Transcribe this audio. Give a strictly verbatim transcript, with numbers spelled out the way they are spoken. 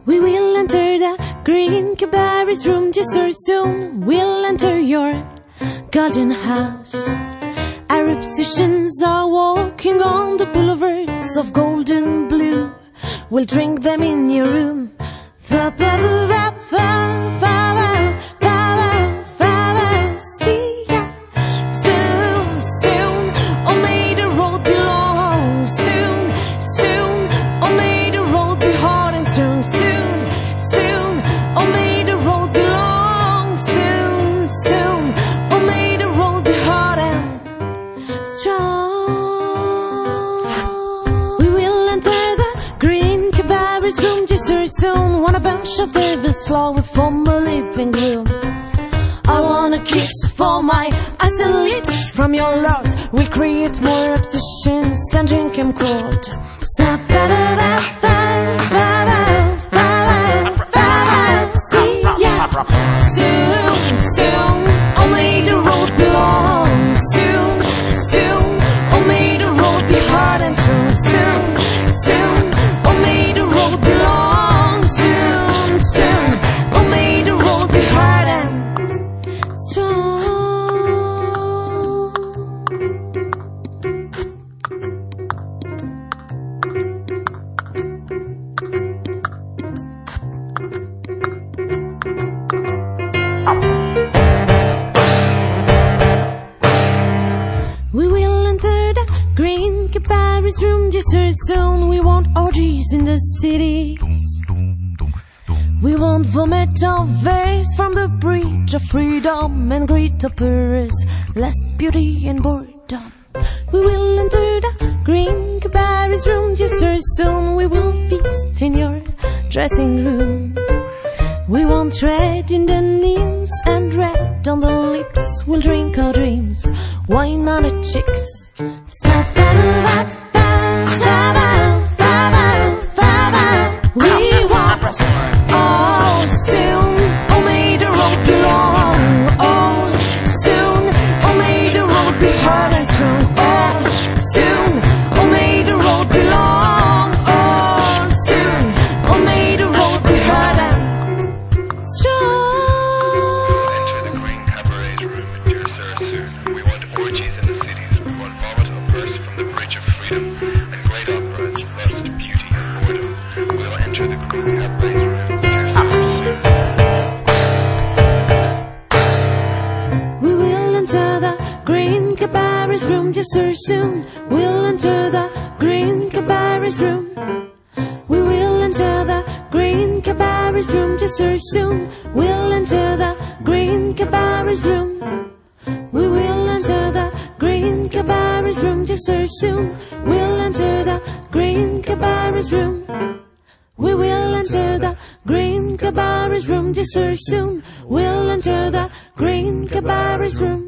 We will enter the green cabaret's room just so soon. We'll enter your garden house. Arab musicians are walking on the boulevards of golden blue. We'll drink them in your room. Fa fa fa fa fa fa fa. See ya soon, soon. Oh, may the road be long. Soon, soon. Oh, may the road be hard and soon, soon, soon. Oh, may the road be long. Soon, soon. Oh, may the road be hard and strong. We will enter the green cabaret's room just very soon. Want a bunch of Davis flower from a living room. I want a kiss for my eyes and lips from your lord. We create more obsessions and drink him cold. See ya soon, soon. Oh, may the road be long. Soon, soon. Oh, may the road be hard and soon, soon, soon. Oh, may the road be long. Soon, soon. Oh, may the road be hard and strong. We will enter the green cabaret's room just very soon. We want orgies in the city. We want vomit of verse from the breach of freedom and great operas, last beauty and boredom. We will enter the green cabaret's room just very soon. We will feast in your dressing room. We want red in the knees and red on the lips. We'll drink our dreams, wine on the chicks. We want all soon. Oh, may the road be long. All soon. Oh, may the road be hard and soon. All soon. Oh, may the road be long. All soon. Oh, may the road be hard and strong. Enter the green cabaret room in Jersey soon. We want orgies in the cities. We want vomit of verse from the bridge of freedom and great operas, lust, beauty, and boredom. We'll enter the green cabaret room in Jersey soon. We will enter the green cabaret's room just so soon. We'll enter the green cabaret's room. We will enter the green cabaret's room just so soon. We'll enter the green cabaret's room. We will enter the green cabaret's room just so soon. We'll enter the green cabaret's room. We will enter the green cabaret's room just so soon. We'll enter the green cabaret's room.